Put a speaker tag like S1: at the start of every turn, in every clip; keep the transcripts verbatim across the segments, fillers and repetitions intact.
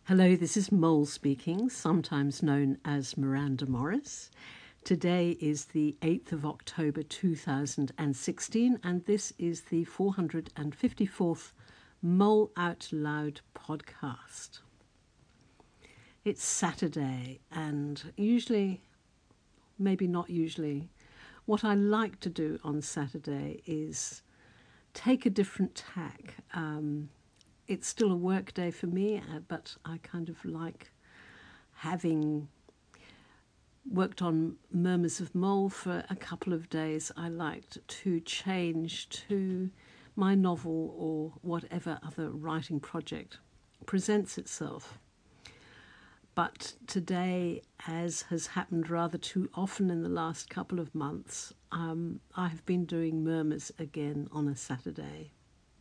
S1: Hello, this is Mole speaking, sometimes known as Miranda Morris. Today is the eighth of October two thousand sixteen, and this is the four hundred fifty-fourth Mole Out Loud podcast. It's Saturday, and usually, maybe not usually, what I like to do on Saturday is take a different tack. Um, It's still a work day for me, uh, but I kind of like having worked on Murmurs of Mole for a couple of days. I liked to change to my novel or whatever other writing project presents itself. But today, as has happened rather too often in the last couple of months, um, I have been doing Murmurs again on a Saturday.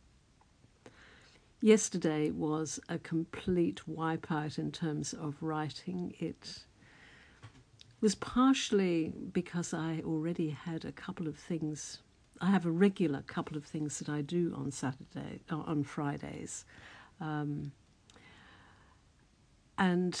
S1: Yesterday was a complete wipeout in terms of writing. It was partially because I already had a couple of things. I have a regular couple of things that I do on Saturday, on Fridays. Um, and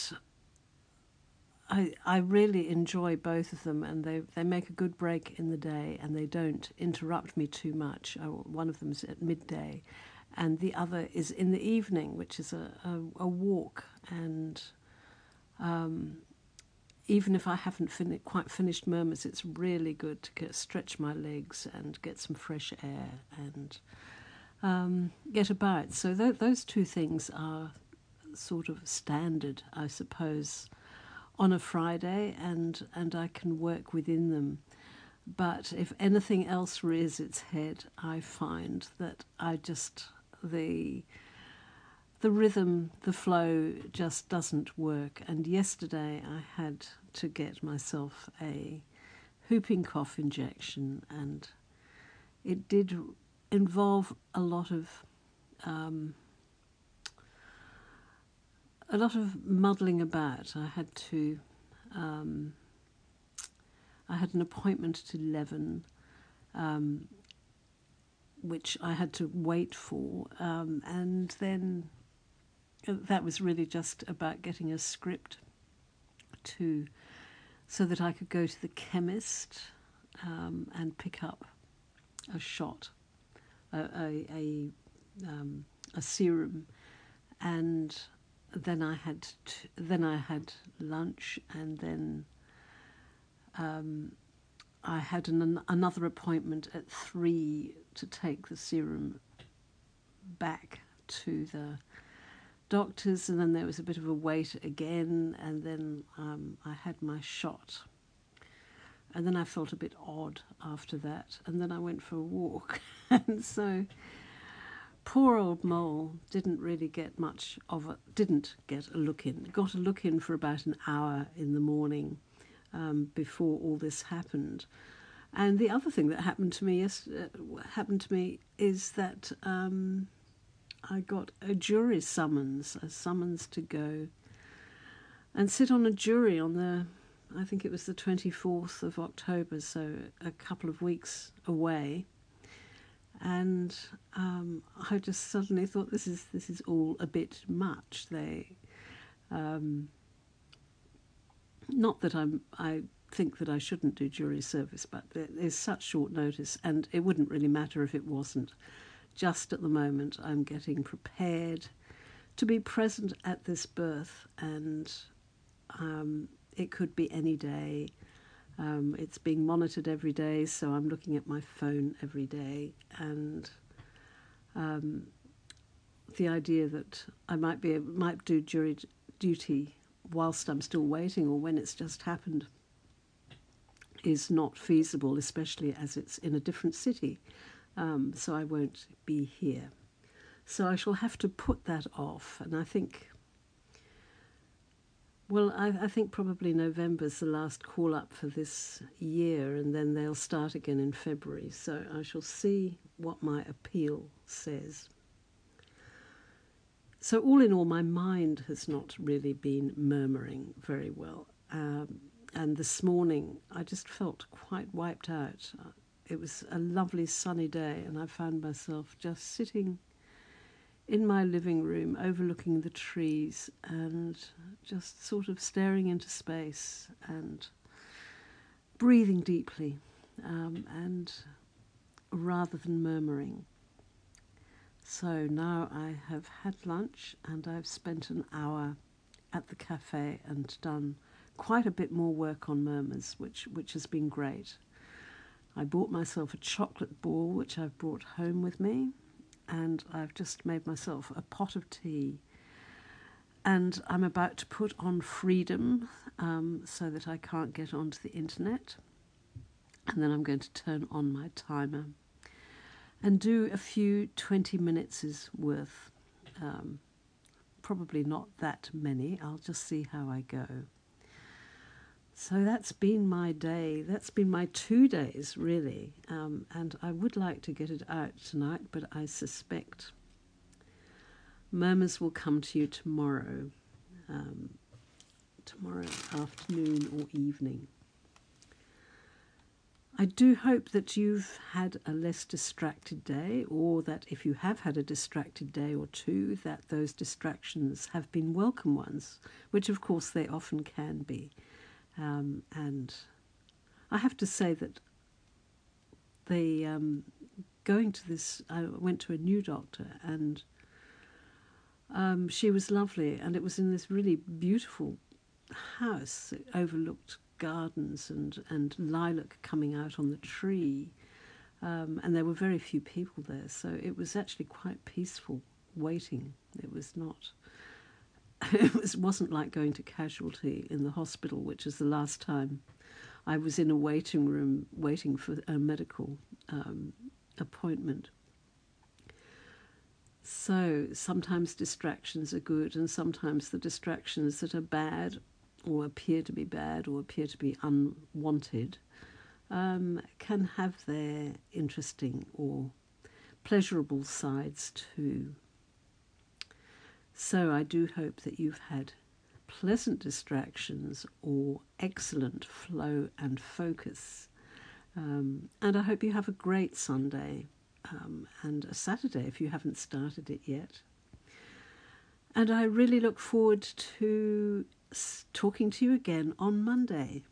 S1: I, I really enjoy both of them, and they, they make a good break in the day, and they don't interrupt me too much. I, one of them is at midday. And the other is in the evening, which is a, a, a walk. And um, even if I haven't fin- quite finished Murmurs, it's really good to get, stretch my legs and get some fresh air and um, get about. So th- those two things are sort of standard, I suppose, on a Friday, and, and I can work within them. But if anything else rears its head, I find that I just... the the rhythm, the flow just doesn't work. And yesterday I had to get myself a whooping cough injection, and it did involve a lot of um, a lot of muddling about. I had to um, I had an appointment at eleven. Um, which I had to wait for, um, and then that was really just about getting a script to, so that I could go to the chemist um, and pick up a shot, a a a, um, a serum, and then I had to, then I had lunch, and then um, I had an, another appointment at three to take the serum back to the doctors, and then there was a bit of a wait again, and then um, I had my shot. And then I felt a bit odd after that, and then I went for a walk. And so poor old Mole didn't really get much of a, didn't get a look in. Got a look in for about an hour in the morning um, before all this happened. And the other thing that happened to me yes, uh, happened to me is that um, I got a jury summons, a summons to go and sit on a jury on the, I think it was the twenty-fourth of October, so a couple of weeks away. And um, I just suddenly thought, this is this is all a bit much. They, um, not that I'm I. think that I shouldn't do jury service, but there's such short notice, and it wouldn't really matter if it wasn't. Just at the moment, I'm getting prepared to be present at this birth, and um, it could be any day. Um, it's being monitored every day, so I'm looking at my phone every day, and um, the idea that I might be might do jury duty whilst I'm still waiting, or when it's just happened, is not feasible, especially as it's in a different city. Um, so I won't be here. So I shall have to put that off. And I think, well, I, I think probably November's the last call up for this year, and then they'll start again in February. So I shall see what my appeal says. So all in all, my mind has not really been murmuring very well. Um, And this morning, I just felt quite wiped out. It was a lovely sunny day, and I found myself just sitting in my living room overlooking the trees and just sort of staring into space and breathing deeply, um, and rather than murmuring. So now I have had lunch and I've spent an hour at the cafe and done quite a bit more work on murmurs, which, which has been great. I bought myself a chocolate ball, which I've brought home with me, and I've just made myself a pot of tea. And I'm about to put on Freedom um, so that I can't get onto the internet. And then I'm going to turn on my timer and do a few twenty minutes worth. Um, probably not that many. I'll just see how I go. So that's been my day. That's been my two days, really. Um, and I would like to get it out tonight, but I suspect murmurs will come to you tomorrow, um, tomorrow afternoon or evening. I do hope that you've had a less distracted day, or that if you have had a distracted day or two, that those distractions have been welcome ones, which of course they often can be. Um, and I have to say that the um, going to this, I went to a new doctor, and um, she was lovely, and it was in this really beautiful house. It overlooked gardens and, and lilac coming out on the tree, um, and there were very few people there, so it was actually quite peaceful waiting. It was not it was, wasn't like going to casualty in the hospital, which is the last time I was in a waiting room waiting for a medical um, appointment. So sometimes distractions are good, and sometimes the distractions that are bad or appear to be bad or appear to be unwanted um, can have their interesting or pleasurable sides too. So I do hope that you've had pleasant distractions or excellent flow and focus. Um, and I hope you have a great Sunday um, and a Saturday if you haven't started it yet. And I really look forward to talking to you again on Monday.